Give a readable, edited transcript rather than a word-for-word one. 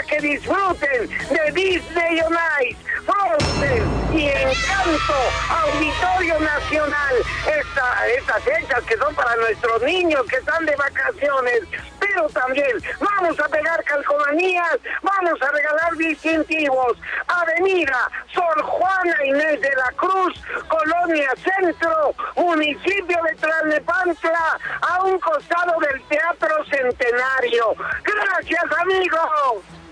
que disfruten de Disney On Ice, Frozen y Encanto, Auditorio Nacional. Estas fechas que son para nuestros niños que están de vacaciones, pero también vamos a pegar calcomanías, vamos a regalar distintivos. Avenida Sor Juana Inés de la Cruz, Colonia Centro, municipio de Tlalnepantla, a un costado del Teatro Centenario. ¡Gracias, amigos!